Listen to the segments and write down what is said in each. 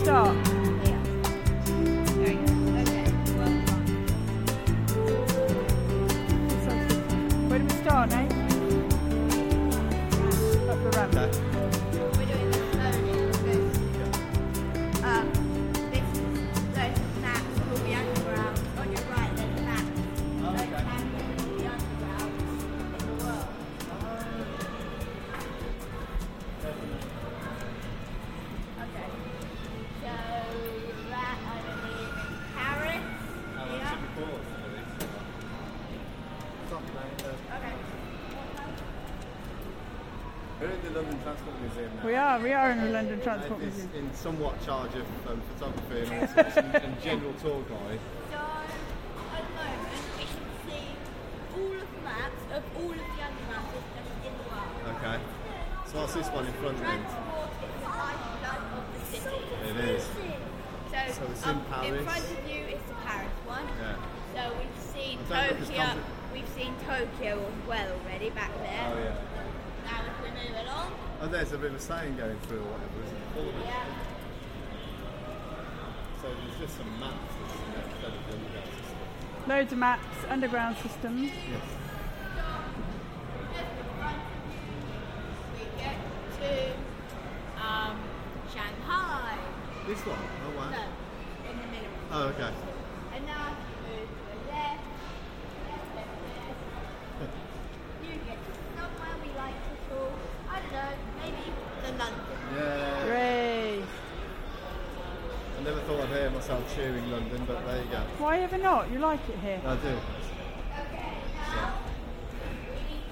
start? Here. Very good. Okay, well done. Where do we start, Nate? Up the ramp. Okay. We're doing this slowly because this is those maps will be underground. On your right, there's maps. Those Okay. maps will be underground in the world. Okay. So that I believe in Paris. How long Yeah. should we pause for this? Stop, mate. Okay. We're in the London Transport Museum now. We are in the London Transport It's Museum. in somewhat charge of photography and all sorts and general tour guide. So at the moment we can see all of the maps of all of the underground systems in the world. Okay. So what's this one in front then? Transport is the lifeblood of the city. It is. So it's in Paris. in front of you is the Paris one. Yeah. So we've seen I don't know if it's Tokyo. We've seen Tokyo as well already back there. Oh yeah. Now if we move along. Oh, there's a river Seine going through or whatever, isn't it? All of it. Yeah. So there's just some maps that's instead of the underground system. Loads of maps, underground systems. Yes. Just in front of you, we get to Shanghai. This one? Oh wow. No, in the middle. Oh okay. And now if you move to the left, you get to somewhere we like to call, I don't know, maybe the London. Yeah. Hooray! I never thought I'd hear myself cheering London, but there you go. Why ever not? You like it here. I do. Okay, now we need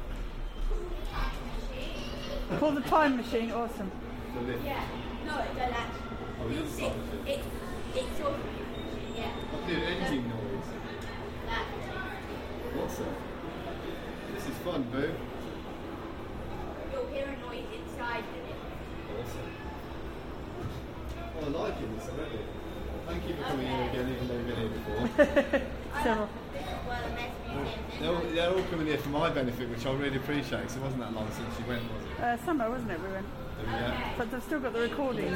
to Call the time machine. Awesome. The lift. yeah, no, it don't actually. Oh, it doesn't stop, does it? It's sort of, yeah, What's the engine noise? that. What's that? This is fun, boo. You'll hear a noise inside the lift. Awesome. Oh, I like this already. Thank you for coming here again, even though you've been here before. Several. This is where the best museum They're all coming here for my benefit, which I really appreciate, because it wasn't that long since you went, was it? Summer, wasn't it? We went. There we go. But they've still got the recordings.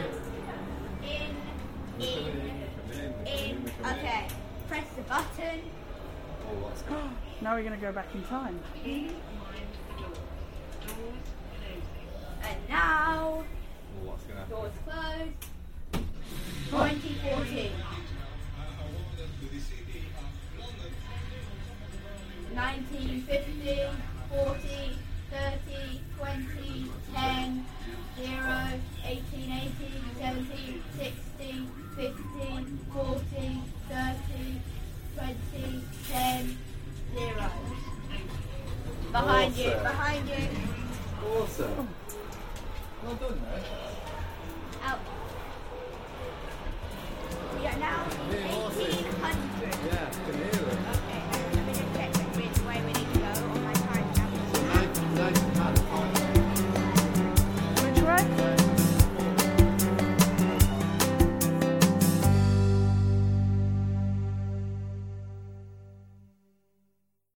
Okay, press the button. Oh, what's that? Now we're going to go back in time. And now, Oh, what's going to happen? doors closed. 2014. 1950, 40, 30, 20, 10, 0, 1880, 70, 60, 50, 40, 30, 20, 10, 0. Behind you, Awesome. behind you. Awesome. Well done, mate. Out. We are now Near horses.